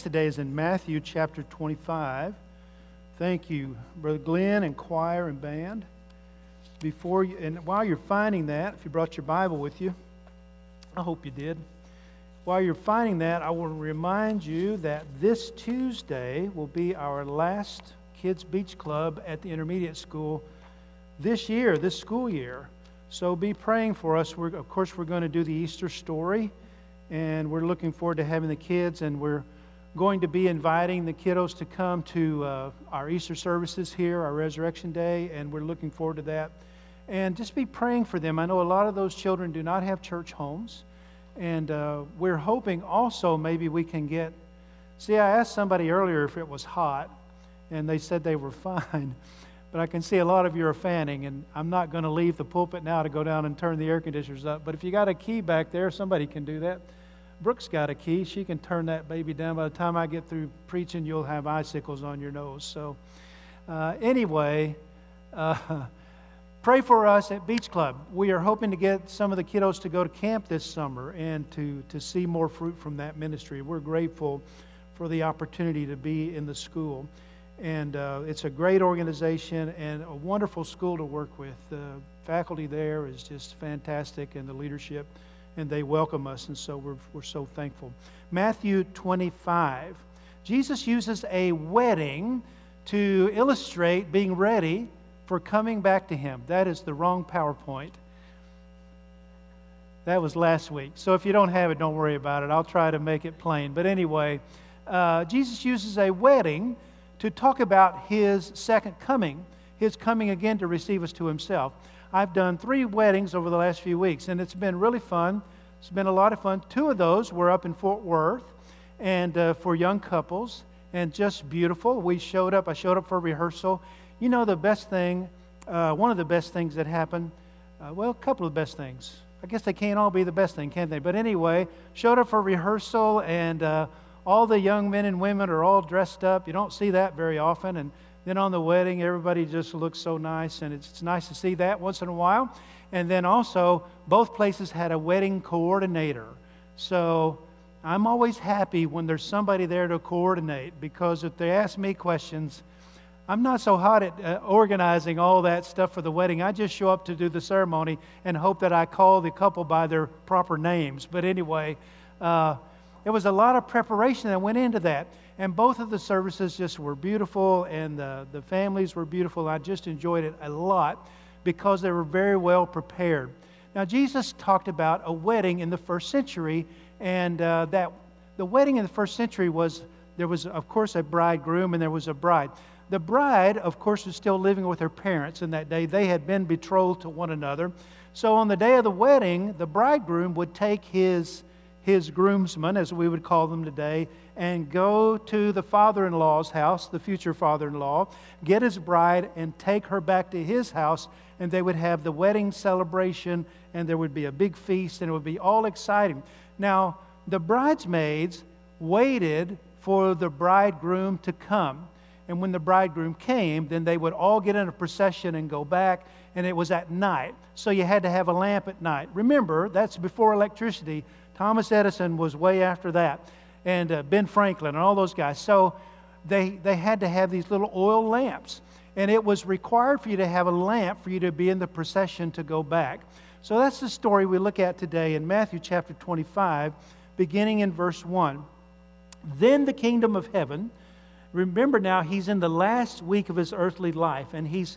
text today is in Matthew chapter 25. Thank you, Brother Glenn and choir and band. While you're finding that, if you brought your Bible with you, I hope you did. While you're finding that, I want to remind you that this Tuesday will be our last Kids Beach Club at the intermediate school this school year. So be praying for us. Of course, we're going to do the Easter story, and we're looking forward to having the kids, and we're going to be inviting the kiddos to come to our Easter services here, our Resurrection Day, and we're looking forward to that. And just be praying for them. I know a lot of those children do not have church homes, and we're hoping also maybe we can get... See, I asked somebody earlier if it was hot, and they said they were fine. But I can see a lot of you are fanning, and I'm not going to leave the pulpit now to go down and turn the air conditioners up. But if you got a key back there, somebody can do that. Brooke's got a key. She can turn that baby down. By the time I get through preaching, you'll have icicles on your nose. So anyway, pray for us at Beach Club. We are hoping to get some of the kiddos to go to camp this summer and to see more fruit from that ministry. We're grateful for the opportunity to be in the school. And it's a great organization and a wonderful school to work with. The faculty there is just fantastic, and the leadership, and they welcome us, and so we're so thankful. Matthew 25. Jesus uses a wedding to illustrate being ready for coming back to Him. That is the wrong PowerPoint. That was last week. So if you don't have it, don't worry about it. I'll try to make it plain. But anyway, Jesus uses a wedding to talk about His second coming, His coming again to receive us to Himself. I've done 3 weddings over the last few weeks, and it's been really fun. It's been a lot of fun. 2 of those were up in Fort Worth, and for young couples, and just beautiful. I showed up for rehearsal. You know, the best thing, one of the best things that happened, a couple of best things. I guess they can't all be the best thing, can they? But anyway, showed up for rehearsal, and all the young men and women are all dressed up. You don't see that very often. And then on the wedding, everybody just looks so nice, and it's nice to see that once in a while. And then also, both places had a wedding coordinator. So I'm always happy when there's somebody there to coordinate, because if they ask me questions, I'm not so hot at organizing all that stuff for the wedding. I just show up to do the ceremony and hope that I call the couple by their proper names. But anyway, there was a lot of preparation that went into that. And both of the services just were beautiful, and the families were beautiful. I just enjoyed it a lot because they were very well prepared. Now, Jesus talked about a wedding in the first century, and that the wedding in the first century there was, of course, a bridegroom and there was a bride. The bride, of course, was still living with her parents in that day. They had been betrothed to one another. So on the day of the wedding, the bridegroom would take his groomsmen, as we would call them today, and go to the father-in-law's house, the future father-in-law, get his bride and take her back to his house, and they would have the wedding celebration, and there would be a big feast, and it would be all exciting. Now, the bridesmaids waited for the bridegroom to come, and when the bridegroom came, then they would all get in a procession and go back, and it was at night. So you had to have a lamp at night. Remember, that's before electricity. Thomas Edison was way after that, and Ben Franklin and all those guys. So they had to have these little oil lamps, and it was required for you to have a lamp for you to be in the procession to go back. So that's the story we look at today in Matthew chapter 25, beginning in verse 1. Then the kingdom of heaven, remember now, he's in the last week of his earthly life, and he's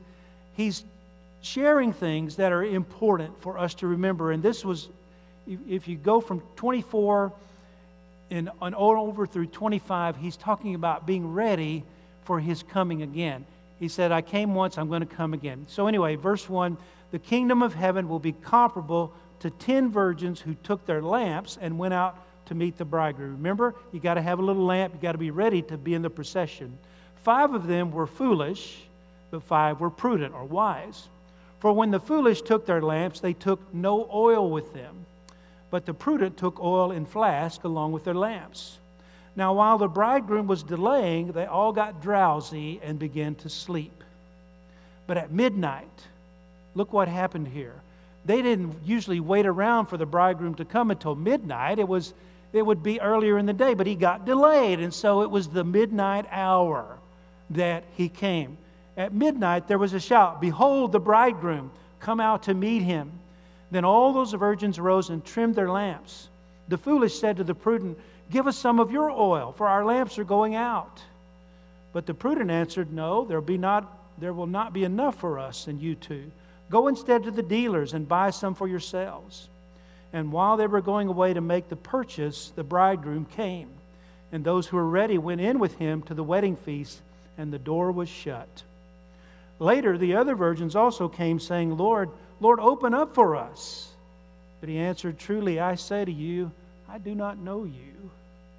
sharing things that are important for us to remember. And this was, if you go from 24 and all over through 25, he's talking about being ready for his coming again. He said, I came once, I'm going to come again. So anyway, verse 1, the kingdom of heaven will be comparable to 10 virgins who took their lamps and went out to meet the bridegroom. Remember, you got to have a little lamp, you got to be ready to be in the procession. 5 of them were foolish, but 5 were prudent or wise. For when the foolish took their lamps, they took no oil with them. But the prudent took oil in flask along with their lamps. Now while the bridegroom was delaying, they all got drowsy and began to sleep. But at midnight, look what happened here. They didn't usually wait around for the bridegroom to come until midnight. It was it would be earlier in the day, but he got delayed. And so it was the midnight hour that he came. At midnight there was a shout, "Behold, the bridegroom, come out to meet him." Then all those virgins arose and trimmed their lamps. The foolish said to the prudent, "Give us some of your oil, for our lamps are going out." But the prudent answered, "No, there will not be enough for us and you two. Go instead to the dealers and buy some for yourselves." And while they were going away to make the purchase, the bridegroom came. And those who were ready went in with him to the wedding feast, and the door was shut. Later, the other virgins also came, saying, "Lord, Lord, open up for us." But he answered, "Truly, I say to you, I do not know you.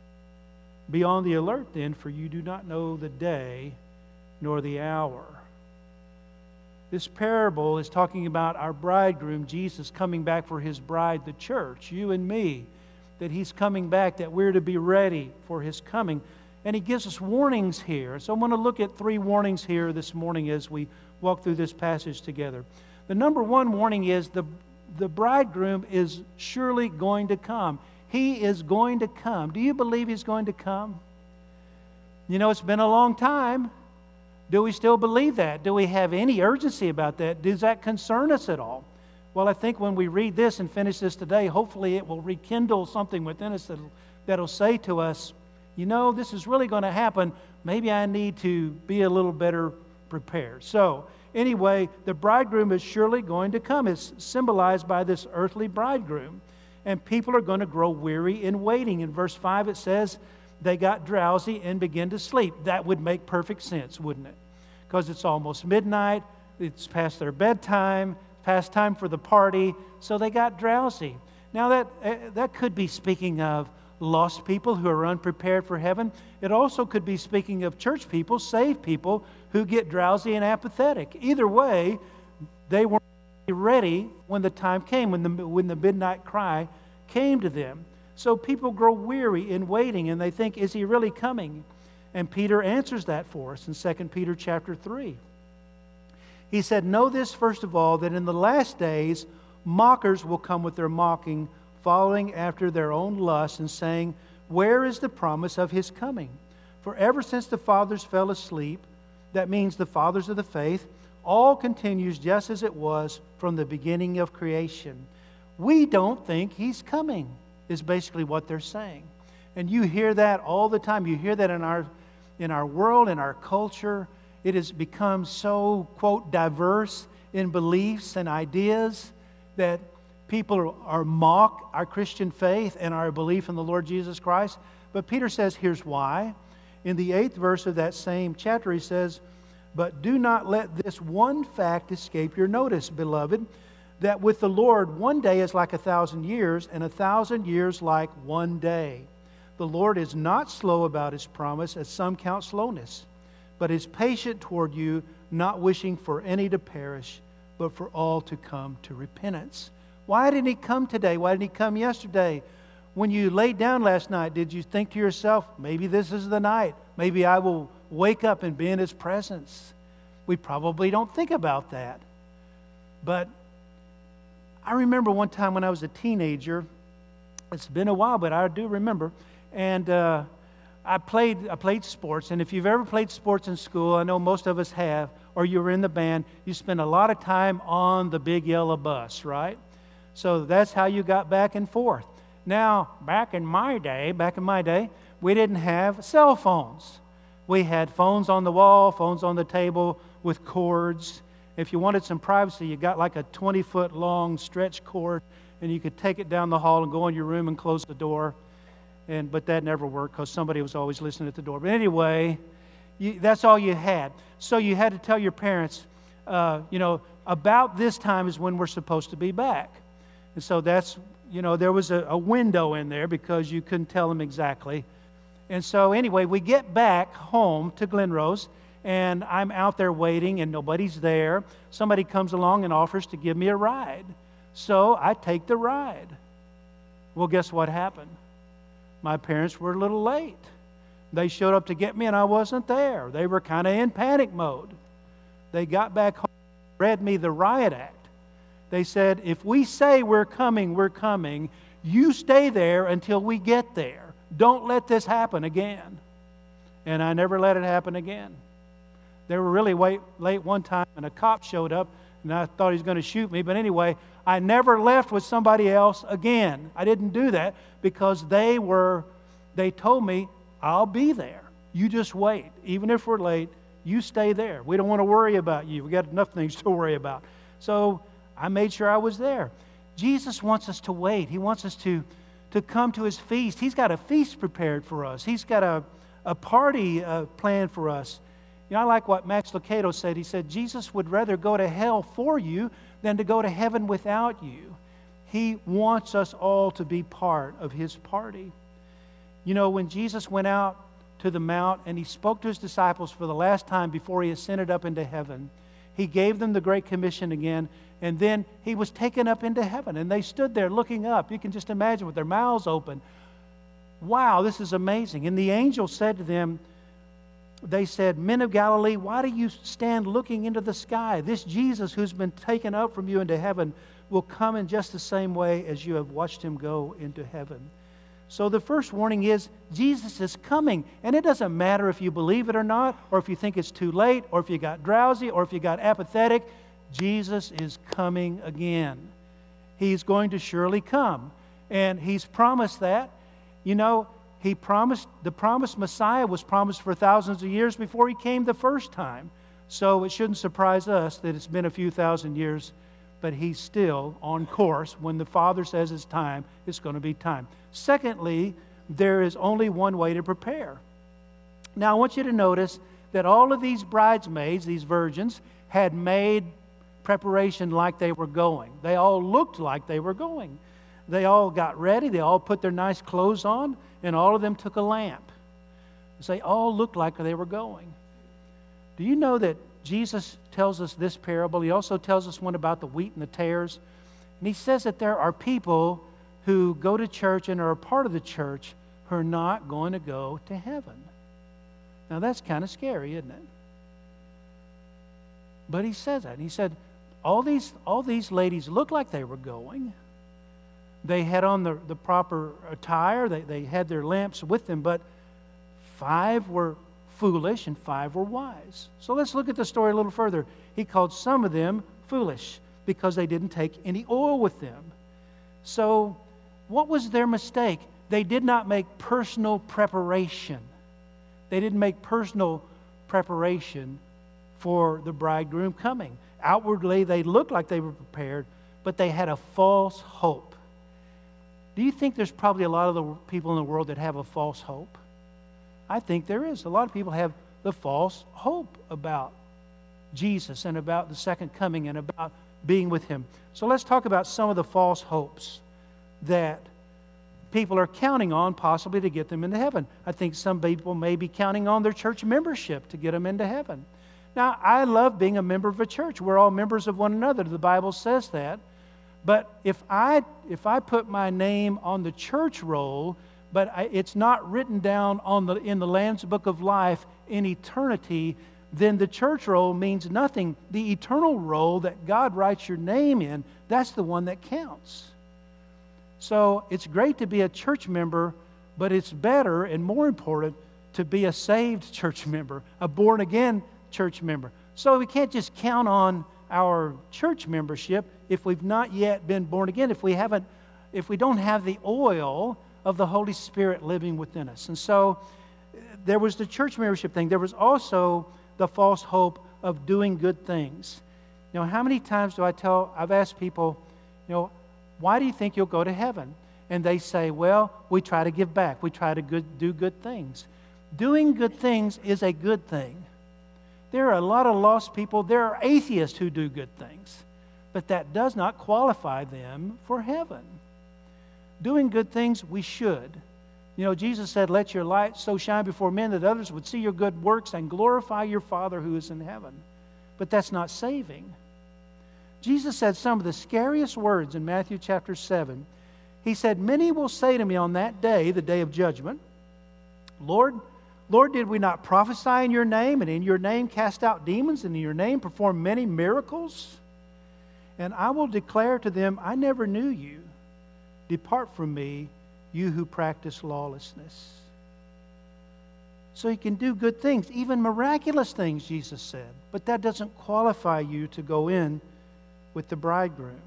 Be on the alert then, for you do not know the day nor the hour." This parable is talking about our bridegroom, Jesus, coming back for his bride, the church, you and me, that he's coming back, that we're to be ready for his coming. And he gives us warnings here. So I want to look at 3 warnings here this morning as we walk through this passage together. The number 1 warning is the bridegroom is surely going to come. He is going to come. Do you believe he's going to come? You know, it's been a long time. Do we still believe that? Do we have any urgency about that? Does that concern us at all? Well, I think when we read this and finish this today, hopefully it will rekindle something within us that'll say to us, you know, this is really going to happen. Maybe I need to be a little better prepared. So, anyway, the bridegroom is surely going to come. It's symbolized by this earthly bridegroom. And people are going to grow weary in waiting. In verse 5 it says, they got drowsy and began to sleep. That would make perfect sense, wouldn't it? Because it's almost midnight, it's past their bedtime, past time for the party, so they got drowsy. Now that could be speaking of lost people who are unprepared for heaven. It also could be speaking of church people, saved people, who get drowsy and apathetic. Either way, they weren't ready when the time came, when the midnight cry came to them. So people grow weary in waiting, and they think, is he really coming? And Peter answers that for us in 2 Peter chapter 3. He said, "Know this first of all, that in the last days mockers will come with their mocking, following after their own lusts, and saying, where is the promise of his coming? For ever since the fathers fell asleep," that means the fathers of the faith, "all continues just as it was from the beginning of creation. We don't think he's coming," is basically what they're saying. And you hear that all the time. You hear that in our world, in our culture. It has become so, quote, diverse in beliefs and ideas that people are mock our Christian faith and our belief in the Lord Jesus Christ. But Peter says, here's why. In the 8th verse of that same chapter, he says, "But do not let this one fact escape your notice, beloved, that with the Lord 1 day is like 1,000 years, and 1,000 years like 1 day. The Lord is not slow about his promise, as some count slowness, but is patient toward you, not wishing for any to perish, but for all to come to repentance." Why didn't he come today? Why didn't he come yesterday? When you laid down last night, did you think to yourself, maybe this is the night. Maybe I will wake up and be in his presence. We probably don't think about that. But I remember one time when I was a teenager, it's been a while, but I do remember, and I played sports. And if you've ever played sports in school, I know most of us have, or you were in the band, you spend a lot of time on the big yellow bus, right? So that's how you got back and forth. Now, back in my day, we didn't have cell phones. We had phones on the wall, phones on the table with cords. If you wanted some privacy, you got like a 20-foot long stretch cord, and you could take it down the hall and go in your room and close the door. But that never worked because somebody was always listening at the door. But anyway, that's all you had. So you had to tell your parents, about this time is when we're supposed to be back. And so that's, there was a window in there because you couldn't tell them exactly. And so anyway, we get back home to Glenrose, and I'm out there waiting, and nobody's there. Somebody comes along and offers to give me a ride. So I take the ride. Well, guess what happened? My parents were a little late. They showed up to get me, and I wasn't there. They were kind of in panic mode. They got back home, read me the riot act. They said, if we say we're coming, You stay there until we get there. Don't let this happen again. And I never let it happen again. They were really late one time, and a cop showed up, and I thought he was going to shoot me. But anyway, I never left with somebody else again. I didn't do that because they told me, I'll be there. You just wait. Even if we're late, you stay there. We don't want to worry about you. We got enough things to worry about. So I made sure I was there. Jesus wants us to wait. He wants us to come to His feast. He's got a feast prepared for us. He's got a party planned for us. You know, I like what Max Lucado said. He said, Jesus would rather go to hell for you than to go to heaven without you. He wants us all to be part of His party. You know, when Jesus went out to the mount and He spoke to His disciples for the last time before He ascended up into heaven, He gave them the Great Commission again, and then He was taken up into heaven, and they stood there looking up. You can just imagine with their mouths open. Wow, this is amazing. And the angel said to them, they said, Men of Galilee, why do you stand looking into the sky? This Jesus who's been taken up from you into heaven will come in just the same way as you have watched Him go into heaven. So the first warning is Jesus is coming. And it doesn't matter if you believe it or not, or if you think it's too late, or if you got drowsy, or if you got apathetic. Jesus is coming again. He's going to surely come. And He's promised that. You know, the promised Messiah was promised for thousands of years before He came the first time. So it shouldn't surprise us that it's been a few thousand years, but He's still on course. When the Father says it's time, it's going to be time. Secondly, there is only one way to prepare. Now, I want you to notice that all of these bridesmaids, these virgins, had made preparation like they were going. They all looked like they were going. They all got ready. They all put their nice clothes on, and all of them took a lamp. They all looked like they were going. Do you know that Jesus tells us this parable? He also tells us one about the wheat and the tares. And He says that there are people who go to church and are a part of the church who are not going to go to heaven. Now that's kind of scary, isn't it? But He says that. And He said, all these ladies looked like they were going. They had on the proper attire. They had their lamps with them, but 5 were foolish and 5 were wise. So let's look at the story a little further. He called some of them foolish because they didn't take any oil with them. So what was their mistake? They did not make personal preparation. They didn't make personal preparation for the bridegroom coming. Outwardly, they looked like they were prepared, but they had a false hope. Do you think there's probably a lot of the people in the world that have a false hope? I think there is. A lot of people have the false hope about Jesus and about the second coming and about being with Him. So let's talk about some of the false hopes that people are counting on possibly to get them into heaven. I think some people may be counting on their church membership to get them into heaven. Now, I love being a member of a church. We're all members of one another. The Bible says that. But if I put my name on the church roll, but it's not written down in the Lamb's Book of Life in eternity, then the church roll means nothing. The eternal roll that God writes your name in, that's the one that counts. So it's great to be a church member, but it's better and more important to be a saved church member, a born-again church member. So we can't just count on our church membership if we've not yet been born again, if we don't have the oil of the Holy Spirit living within us. And so there was the church membership thing. There was also the false hope of doing good things. You know, how many times I've asked people, you know, why do you think you'll go to heaven? And they say, well, we try to give back. We try to do good things. Doing good things is a good thing. There are a lot of lost people. There are atheists who do good things. But that does not qualify them for heaven. Doing good things, we should. You know, Jesus said, let your light so shine before men that others would see your good works and glorify your Father who is in heaven. But that's not saving. Jesus said some of the scariest words in Matthew chapter 7. He said, many will say to me on that day, the day of judgment, Lord, did we not prophesy in your name, and in your name cast out demons, and in your name perform many miracles? And I will declare to them, I never knew you. Depart from me, you who practice lawlessness. So you can do good things, even miraculous things, Jesus said. But that doesn't qualify you to go in with the bridegroom.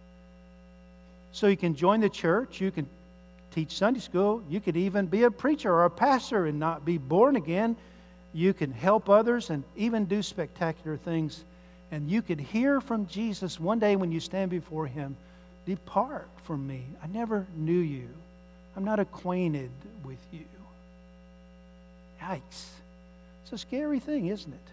So you can join the church, you can teach Sunday school, you could even be a preacher or a pastor and not be born again. You can help others and even do spectacular things. And you could hear from Jesus one day when you stand before Him, depart from me. I never knew you. I'm not acquainted with you. Yikes. It's a scary thing, isn't it?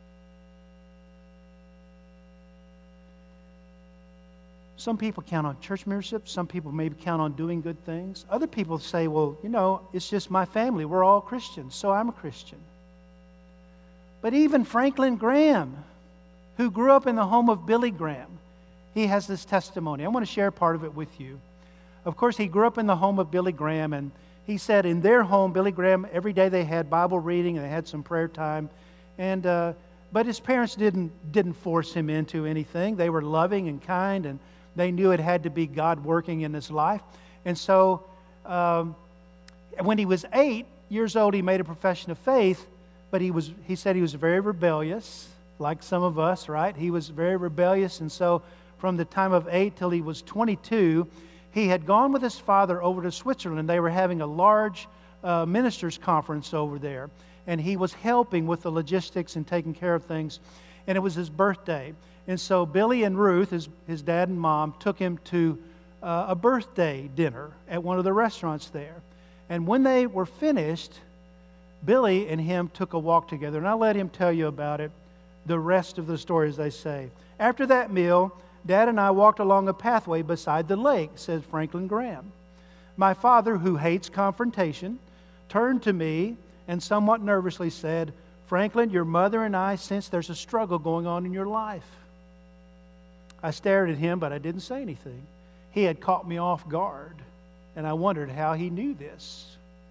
Some people count on church membership. Some people maybe count on doing good things. Other people say, well, it's just my family. We're all Christians, so I'm a Christian. But even Franklin Graham, who grew up in the home of Billy Graham, he has this testimony. I want to share part of it with you. Of course, he grew up in the home of Billy Graham, and he said in their home, Billy Graham, every day they had Bible reading and they had some prayer time. But his parents didn't force him into anything. They were loving and kind, and they knew it had to be God working in his life. And so when he was 8 years old, he made a profession of faith, but he said he was very rebellious, like some of us, right? He was very rebellious, and so from the time of 8 till he was 22, he had gone with his father over to Switzerland. They were having a large ministers' conference over there, and he was helping with the logistics and taking care of things, and it was his birthday. And so Billy and Ruth, his dad and mom, took him to a birthday dinner at one of the restaurants there. And when they were finished, Billy and him took a walk together, and I'll let him tell you about it, the rest of the story, as they say. After that meal, Dad and I walked along a pathway beside the lake, says Franklin Graham. My father, who hates confrontation, turned to me and somewhat nervously said, Franklin, your mother and I sense there's a struggle going on in your life. I stared at him, but I didn't say anything. He had caught me off guard, and I wondered how he knew this.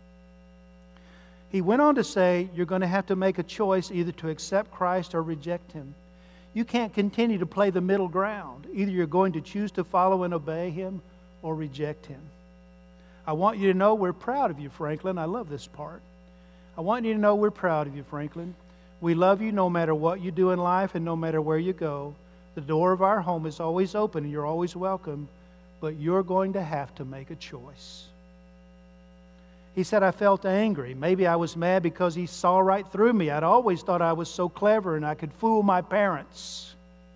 He went on to say, you're going to have to make a choice either to accept Christ or reject Him. You can't continue to play the middle ground. Either you're going to choose to follow and obey Him or reject Him. I want you to know we're proud of you, Franklin. I love this part. I want you to know we're proud of you, Franklin. We love you no matter what you do in life and no matter where you go. The door of our home is always open and you're always welcome, but you're going to have to make a choice. He said, I felt angry. Maybe I was mad because he saw right through me. I'd always thought I was so clever and I could fool my parents.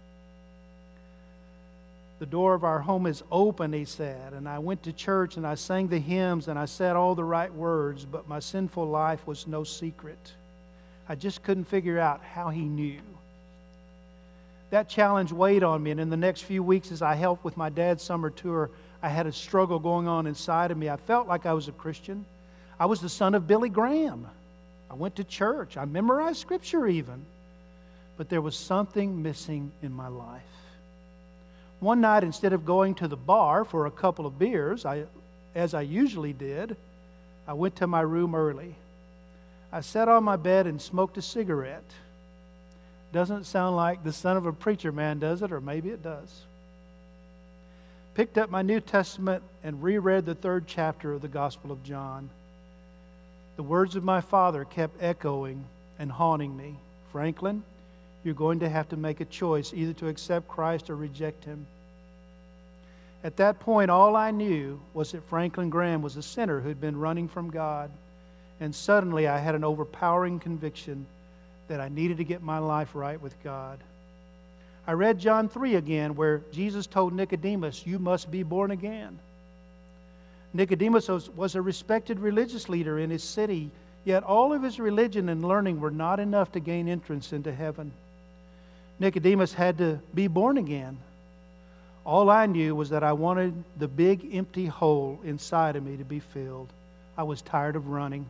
The door of our home is open, he said, and I went to church and I sang the hymns and I said all the right words, but my sinful life was no secret. I just couldn't figure out how he knew. That challenge weighed on me, and in the next few weeks as I helped with my dad's summer tour, I had a struggle going on inside of me. I felt like I was a Christian. I was the son of Billy Graham. I went to church. I memorized Scripture even. But there was something missing in my life. One night, instead of going to the bar for a couple of beers, as I usually did, I went to my room early. I sat on my bed and smoked a cigarette. Doesn't sound like the son of a preacher man, does it? Or maybe it does. Picked up my New Testament and reread the 3rd chapter of the Gospel of John. The words of my father kept echoing and haunting me. Franklin, you're going to have to make a choice, either to accept Christ or reject Him. At that point, all I knew was that Franklin Graham was a sinner who'd been running from God. And suddenly I had an overpowering conviction that I needed to get my life right with God. I read John 3 again, where Jesus told Nicodemus, you must be born again. Nicodemus was a respected religious leader in his city, yet all of his religion and learning were not enough to gain entrance into heaven. Nicodemus had to be born again. All I knew was that I wanted the big empty hole inside of me to be filled. I was tired of running.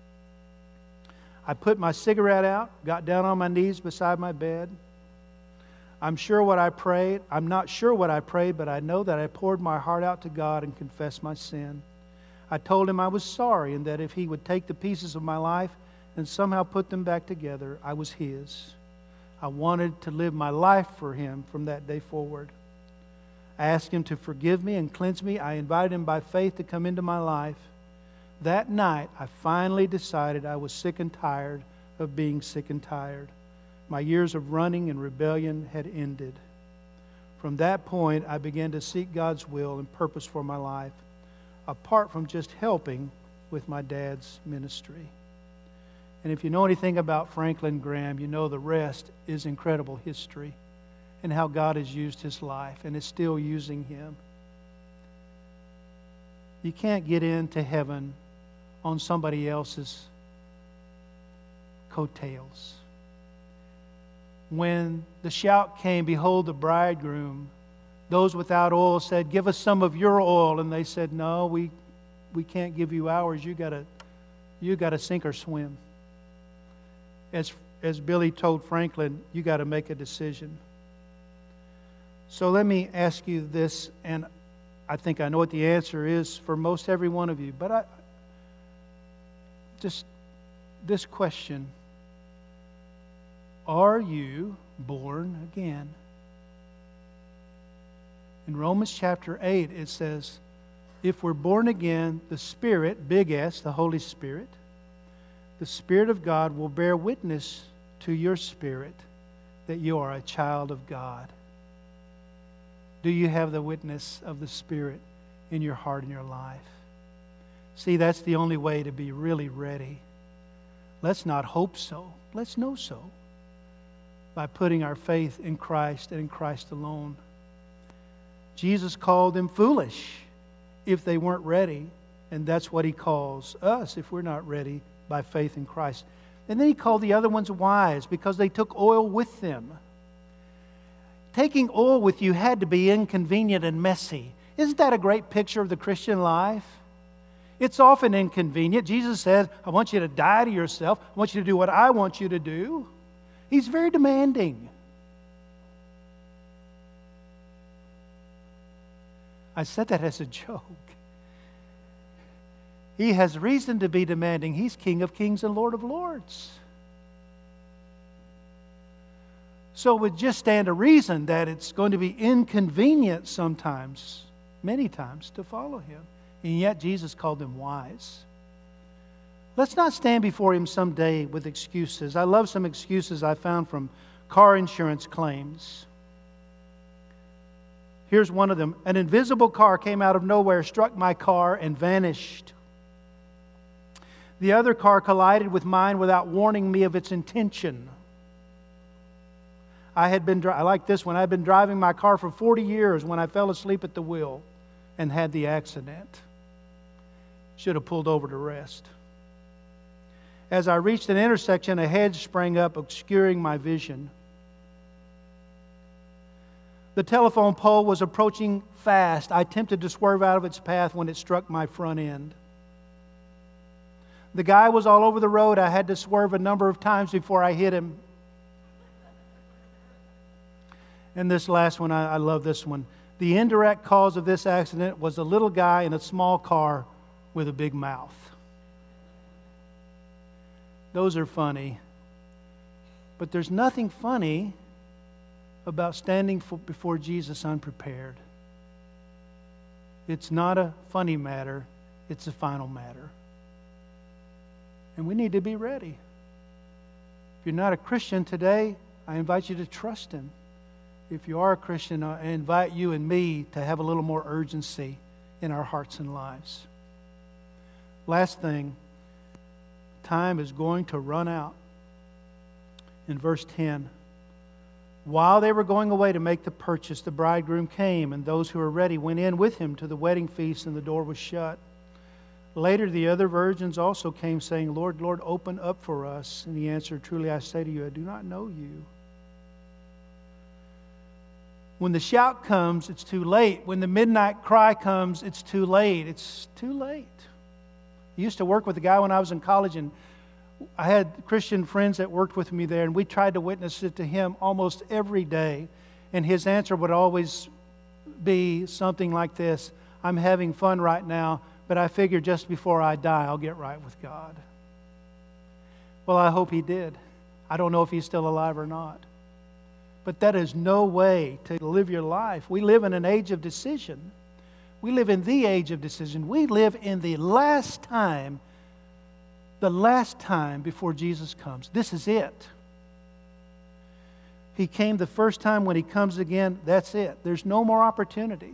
I put my cigarette out, got down on my knees beside my bed. I'm not sure what I prayed, but I know that I poured my heart out to God and confessed my sin. I told Him I was sorry and that if He would take the pieces of my life and somehow put them back together, I was His. I wanted to live my life for Him from that day forward. I asked Him to forgive me and cleanse me. I invited Him by faith to come into my life. That night, I finally decided I was sick and tired of being sick and tired. My years of running and rebellion had ended. From that point, I began to seek God's will and purpose for my life, apart from just helping with my dad's ministry. And if you know anything about Franklin Graham, you know the rest is incredible history and how God has used his life and is still using him. You can't get into heaven on somebody else's coattails. When the shout came, "Behold the bridegroom," those without oil said, "Give us some of your oil." And they said, "No, we can't give you ours. You got to sink or swim." As Billy told Franklin, you got to make a decision. So let me ask you this, and I think I know what the answer is for most every one of you, but just this question: are you born again? In Romans chapter 8, it says, if we're born again, the Spirit, big S, the Holy Spirit, the Spirit of God will bear witness to your spirit that you are a child of God. Do you have the witness of the Spirit in your heart and your life? See, that's the only way to be really ready. Let's not hope so. Let's know so. By putting our faith in Christ and in Christ alone. Jesus called them foolish if they weren't ready. And that's what He calls us if we're not ready by faith in Christ. And then He called the other ones wise because they took oil with them. Taking oil with you had to be inconvenient and messy. Isn't that a great picture of the Christian life? It's often inconvenient. Jesus says, I want you to die to yourself. I want you to do what I want you to do. He's very demanding. I said that as a joke. He has reason to be demanding. He's King of Kings and Lord of Lords. So it would just stand to reason that it's going to be inconvenient sometimes, many times, to follow Him. And yet Jesus called them wise. Let's not stand before Him someday with excuses. I love some excuses I found from car insurance claims. Here's one of them. An invisible car came out of nowhere, struck my car, and vanished. The other car collided with mine without warning me of its intention. I like this one. I'd been driving my car for 40 years when I fell asleep at the wheel and had the accident. Should have pulled over to rest. As I reached an intersection, a hedge sprang up, obscuring my vision. The telephone pole was approaching fast. I attempted to swerve out of its path when it struck my front end. The guy was all over the road. I had to swerve a number of times before I hit him. And this last one, I love this one. The indirect cause of this accident was a little guy in a small car with a big mouth. Those are funny. But there's nothing funny about standing before Jesus unprepared. It's not a funny matter. It's a final matter. And we need to be ready. If you're not a Christian today, I invite you to trust Him. If you are a Christian, I invite you and me to have a little more urgency in our hearts and lives. Last thing, time is going to run out. In verse 10, while they were going away to make the purchase, the bridegroom came, and those who were ready went in with him to the wedding feast, and the door was shut. Later, the other virgins also came, saying, Lord, Lord, open up for us. And He answered, truly I say to you, I do not know you. When the shout comes, it's too late. When the midnight cry comes, it's too late. It's too late. I used to work with a guy when I was in college, and I had Christian friends that worked with me there, and we tried to witness it to him almost every day. And his answer would always be something like this: I'm having fun right now, but I figure just before I die, I'll get right with God. Well, I hope he did. I don't know if he's still alive or not. But that is no way to live your life. We live in an age of decision. We live in the age of decision. We live in the last time before Jesus comes. This is it. He came the first time. When He comes again, that's it. There's no more opportunity.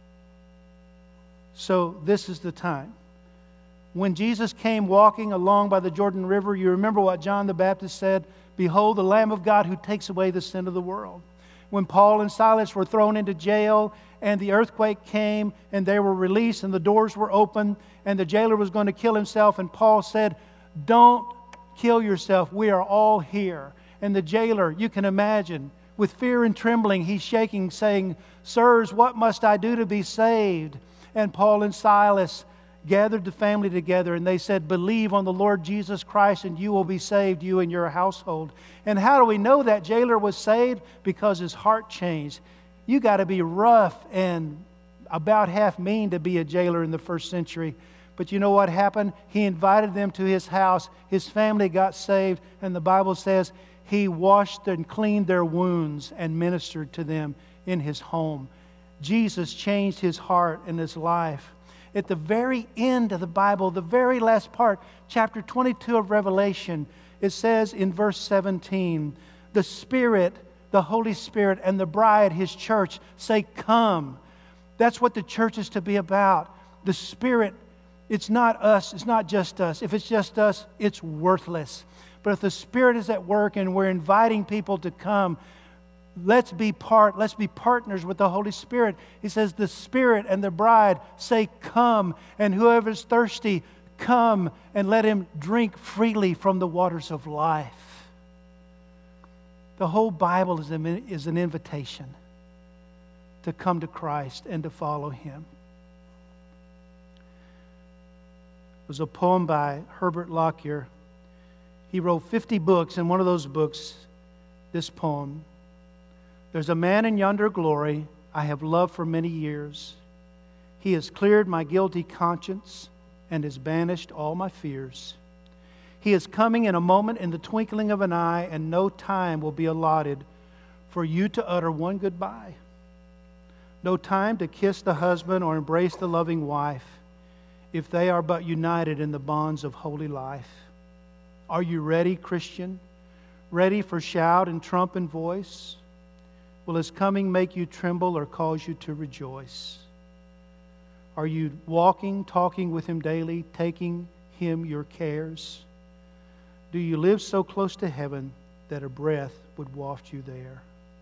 So this is the time. When Jesus came walking along by the Jordan River, you remember what John the Baptist said, "Behold, the Lamb of God who takes away the sin of the world." When Paul and Silas were thrown into jail and the earthquake came and they were released and the doors were open and the jailer was going to kill himself, and Paul said, "Don't kill yourself. We are all here." And the jailer, you can imagine, with fear and trembling, he's shaking, saying, "Sirs, what must I do to be saved?" And Paul and Silas gathered the family together and they said, "Believe on the Lord Jesus Christ and you will be saved, you and your household." And how do we know that jailer was saved? Because his heart changed. You got to be rough and about half mean to be a jailer in the first century. But you know what happened? He invited them to his house. His family got saved, and the Bible says he washed and cleaned their wounds and ministered to them in his home. Jesus changed his heart and his life. At the very end of the Bible, the very last part, chapter 22 of Revelation, it says in verse 17, the Spirit, the Holy Spirit, and the bride, His church, say, "Come." That's what the church is to be about. The Spirit, it's not us, it's not just us. If it's just us, it's worthless. But if the Spirit is at work and we're inviting people to come, let's be partners with the Holy Spirit. He says, the Spirit and the bride say, "Come," and whoever is thirsty, come and let him drink freely from the waters of life. The whole Bible is an invitation to come to Christ and to follow Him. It was a poem by Herbert Lockyer. He wrote 50 books, and one of those books, this poem, "There's a man in yonder glory I have loved for many years. He has cleared my guilty conscience and has banished all my fears. He is coming in a moment, in the twinkling of an eye, and no time will be allotted for you to utter one goodbye. No time to kiss the husband or embrace the loving wife, if they are but united in the bonds of holy life. Are you ready, Christian? Ready for shout and trump and voice? Will His coming make you tremble or cause you to rejoice? Are you walking, talking with Him daily, taking Him your cares? Do you live so close to heaven that a breath would waft you there?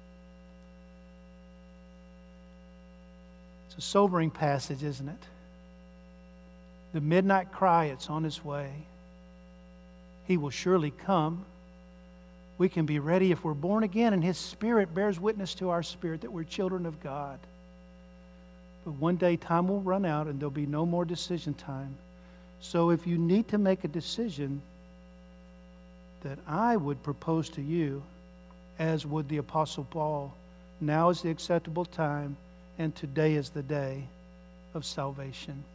It's a sobering passage, isn't it? The midnight cry, it's on its way. He will surely come. We can be ready if we're born again, and His Spirit bears witness to our spirit that we're children of God. But one day time will run out and there'll be no more decision time. So if you need to make a decision, that I would propose to you, as would the Apostle Paul, now is the acceptable time, and today is the day of salvation.